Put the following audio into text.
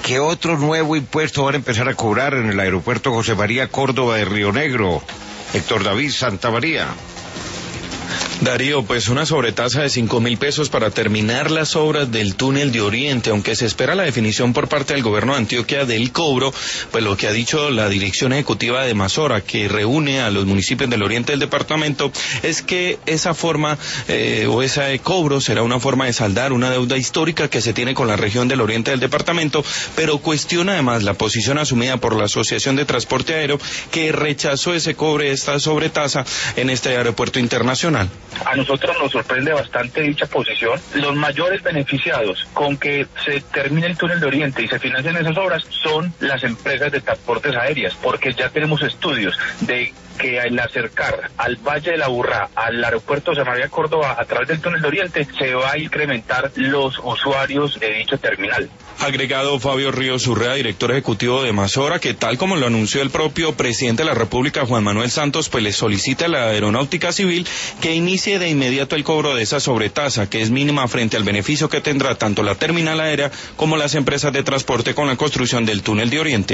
¿Qué otro nuevo impuesto van a empezar a cobrar en el aeropuerto José María Córdoba de Río Negro? Héctor David Santamaría. Darío, pues una sobretasa de 5.000 pesos para terminar las obras del túnel de Oriente, aunque se espera la definición por parte del gobierno de Antioquia del cobro, pues lo que ha dicho la dirección ejecutiva de Masora, que reúne a los municipios del oriente del departamento, es que esa forma o ese cobro será una forma de saldar una deuda histórica que se tiene con la región del oriente del departamento, pero cuestiona además la posición asumida por la Asociación de Transporte Aéreo, que rechazó ese cobre, esta sobretasa en este aeropuerto internacional. A nosotros nos sorprende bastante dicha posición. Los mayores beneficiados con que se termine el túnel de Oriente y se financien esas obras son las empresas de transportes aéreas, porque ya tenemos estudios de que al acercar al Valle de la Aburrá, al aeropuerto de José María Córdoba a través del túnel de Oriente, se va a incrementar los usuarios de dicho terminal. Agregado Fabio Ríos Urrea, director ejecutivo de Masora, que tal como lo anunció el propio presidente de la República, Juan Manuel Santos, pues le solicita a la Aeronáutica Civil que inicie de inmediato el cobro de esa sobretasa, que es mínima frente al beneficio que tendrá tanto la terminal aérea como las empresas de transporte con la construcción del túnel de Oriente.